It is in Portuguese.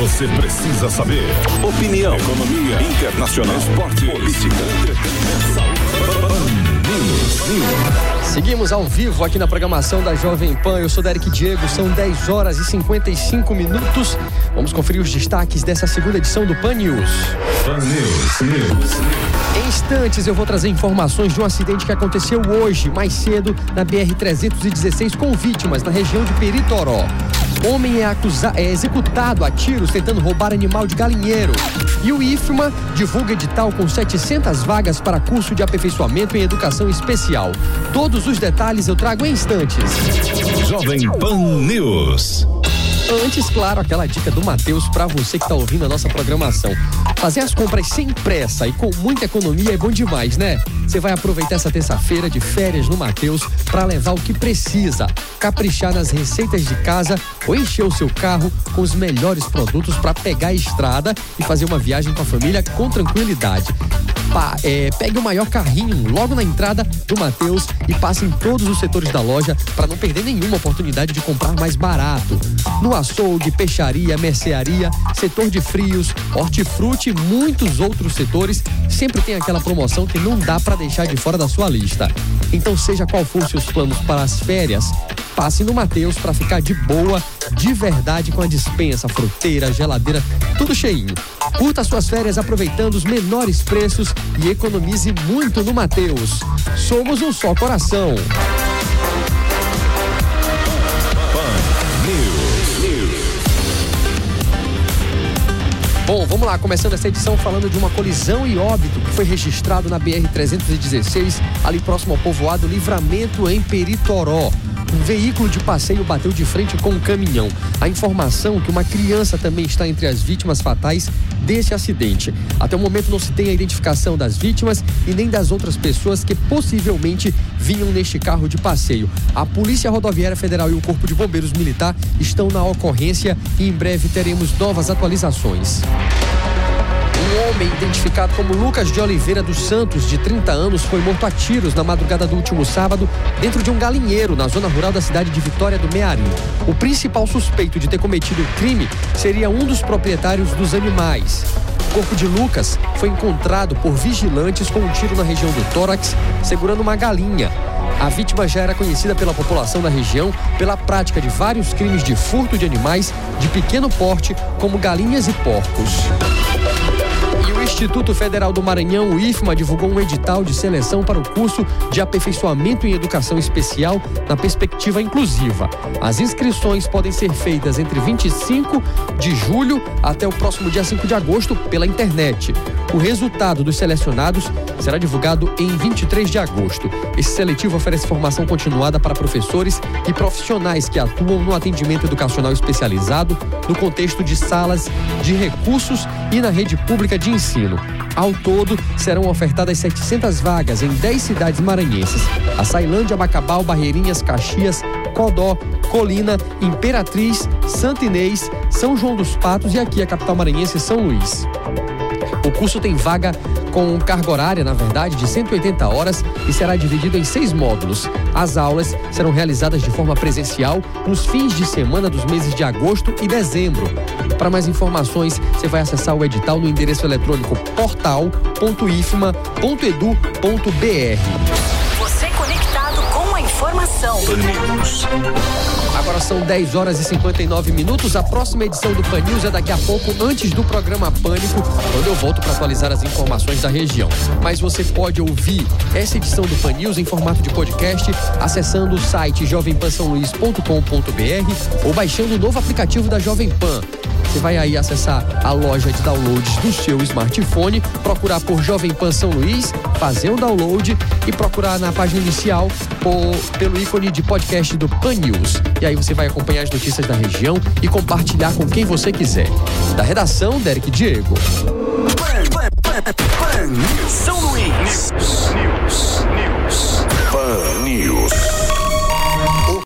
você precisa saber. Opinião, economia, internacional, esporte, política, Seguimos ao vivo aqui na programação da Jovem Pan. Eu sou Derek Diego, são 10 horas e 55 minutos. Vamos conferir os destaques dessa segunda edição do Pan News. Pan News. Em instantes eu vou trazer informações de um acidente que aconteceu hoje, mais cedo, na BR-316 com vítimas na região de Peritoró. Homem é executado a tiros tentando roubar animal de galinheiro. E o IFMA divulga edital com 700 vagas para curso de aperfeiçoamento em educação especial. Todos os detalhes eu trago em instantes. Jovem Pan News. Antes, claro, aquela dica do Matheus para você que está ouvindo a nossa programação. Fazer as compras sem pressa e com muita economia é bom demais, né? Você vai aproveitar essa terça-feira de férias no Matheus para levar o que precisa, caprichar nas receitas de casa ou encher o seu carro com os melhores produtos para pegar a estrada e fazer uma viagem com a família com tranquilidade. Pegue o maior carrinho logo na entrada do Matheus e passe em todos os setores da loja para não perder nenhuma oportunidade de comprar mais barato. No açougue, peixaria, mercearia, setor de frios, hortifruti e muitos outros setores, sempre tem aquela promoção que não dá para deixar de fora da sua lista. Então, seja qual for seus planos para as férias, passe no Matheus para ficar de boa, de verdade, com a despensa, fruteira, geladeira, tudo cheinho. Curta suas férias aproveitando os menores preços e economize muito no Matheus. Somos um só coração. Bom, vamos lá, começando essa edição falando de uma colisão e óbito que foi registrado na BR-316, ali próximo ao povoado Livramento, em Peritoró. Um veículo de passeio bateu de frente com um caminhão. A informação é que uma criança também está entre as vítimas fatais desse acidente. Até o momento não se tem a identificação das vítimas e nem das outras pessoas que possivelmente vinham neste carro de passeio. A Polícia Rodoviária Federal e o Corpo de Bombeiros Militar estão na ocorrência e em breve teremos novas atualizações. Um homem identificado como Lucas de Oliveira dos Santos, de 30 anos, foi morto a tiros na madrugada do último sábado dentro de um galinheiro na zona rural da cidade de Vitória do Mearim. O principal suspeito de ter cometido o crime seria um dos proprietários dos animais. O corpo de Lucas foi encontrado por vigilantes com um tiro na região do tórax, segurando uma galinha. A vítima já era conhecida pela população da região pela prática de vários crimes de furto de animais de pequeno porte, como galinhas e porcos. O Instituto Federal do Maranhão, o IFMA, divulgou um edital de seleção para o curso de aperfeiçoamento em educação especial na perspectiva inclusiva. As inscrições podem ser feitas entre 25 de julho até o próximo dia 5 de agosto pela internet. O resultado dos selecionados será divulgado em 23 de agosto. Esse seletivo oferece formação continuada para professores e profissionais que atuam no atendimento educacional especializado, no contexto de salas de recursos e na rede pública de ensino. Ao todo, serão ofertadas 700 vagas em 10 cidades maranhenses: Açailândia, Bacabal, Barreirinhas, Caxias, Codó, Colina, Imperatriz, Santo Inês, São João dos Patos e aqui a capital maranhense, São Luís. O curso tem vaga com carga horária, na verdade, de 180 horas e será dividido em 6 módulos. As aulas serão realizadas de forma presencial nos fins de semana dos meses de agosto e dezembro. Para mais informações, você vai acessar o edital no endereço eletrônico portal.ifma.edu.br. Você conectado com a informação. Agora são 10 horas e 59 minutos. A próxima edição do Pan News é daqui a pouco, antes do programa Pânico, quando eu volto para atualizar as informações da região. Mas você pode ouvir essa edição do Pan News em formato de podcast, acessando o site jovempansaoluís.com.br ou baixando o novo aplicativo da Jovem Pan. Você vai aí acessar a loja de downloads do seu smartphone, procurar por Jovem Pan São Luís, fazer o download e procurar na página inicial pelo ícone de podcast do Pan News. E aí você vai acompanhar as notícias da região e compartilhar com quem você quiser. Da redação, Derek Diego. Pan News. São Luís. News. Pan News.